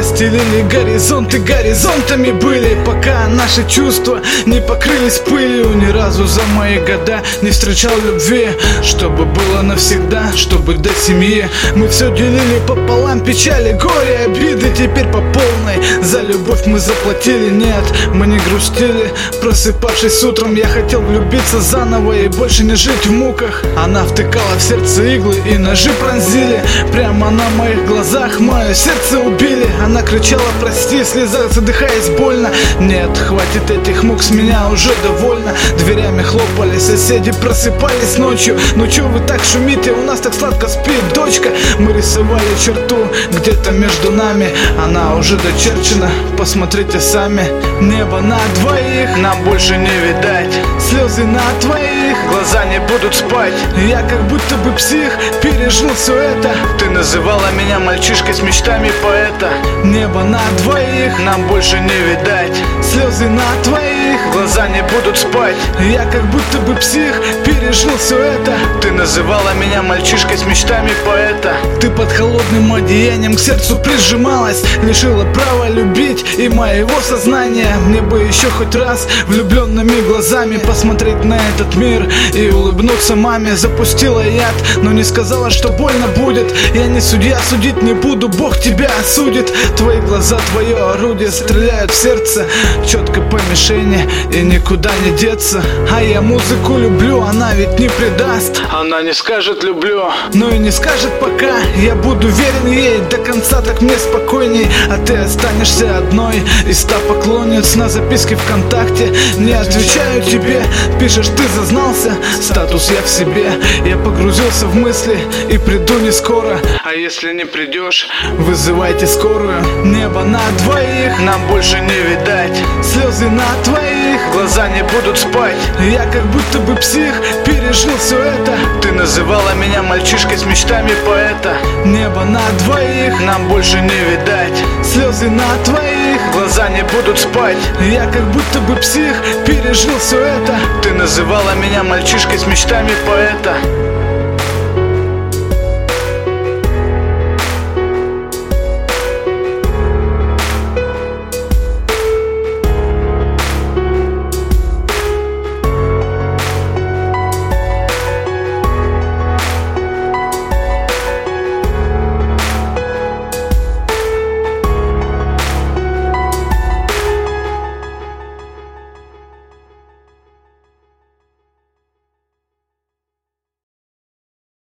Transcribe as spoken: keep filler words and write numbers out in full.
стелили горизонты, горизонтами были, пока наши чувства не покрылись пылью. Ни разу за мои года не встречал любви, чтобы было навсегда, чтобы до семьи. Мы все делили пополам, печали, горе, обиды, теперь по полной. За любовь мы заплатили, нет, мы не грустили. Просыпавшись утром, я хотел влюбиться заново и больше не жить в муках. Она втыкала в сердце иглы и ножи пронзили. Прямо на моих глазах мое сердце убили. Она кричала прости, в слезах задыхаясь больно. Нет, хватит этих мук, с меня уже довольно. Дверями хлопали соседи, просыпались ночью. Ну чё вы так шумите, у нас так сладко спит дочка. Мы рисовали черту где-то между нами, она уже дочерчена, посмотрите сами. Небо на двоих, нам больше не видать. Слезы на твоих, глаза не будут спать. Я как будто бы псих, пережил все это. Ты называла меня мальчишкой с мечтами поэта. Небо на двоих, нам больше не видать. Слезы на твоих, глаза не будут спать. Я как будто бы псих, пережил все это. Ты называла меня мальчишкой с мечтами поэта. Ты под холодным одеянием к сердцу прижималась, лишила права любить и моего сознания. Мне бы еще хоть раз влюбленными глазами посмотреть на этот мир и улыбнуться маме. Запустила яд, но не сказала, что больно будет. Я не судья, судить не буду, Бог тебя осудит. Твои глаза, твое орудие, стреляют в сердце четко по мишени и никуда не деться. А я музыку люблю, она ведь не предаст. Она не скажет люблю, но и не скажет пока. Я буду верен ей до конца, так мне спокойней. А ты останешься одной из ста поклонниц. На записке ВКонтакте не отвечаю тебе. Пишешь, ты зазнался, статус я в себе. Я погрузился в мысли и приду не скоро. А если не придешь, вызывайте скорую. Небо на двоих, нам больше не видать. Слезы на твоих, глаза не будут спать. Я как будто бы псих, пережил все это. Ты называла меня мальчишкой с мечтами поэта. Небо на двоих, нам больше не видать. Слезы на твоих, глаза не будут спать. Я как будто бы псих, пережил все это. Ты называла меня мальчишкой с мечтами поэта.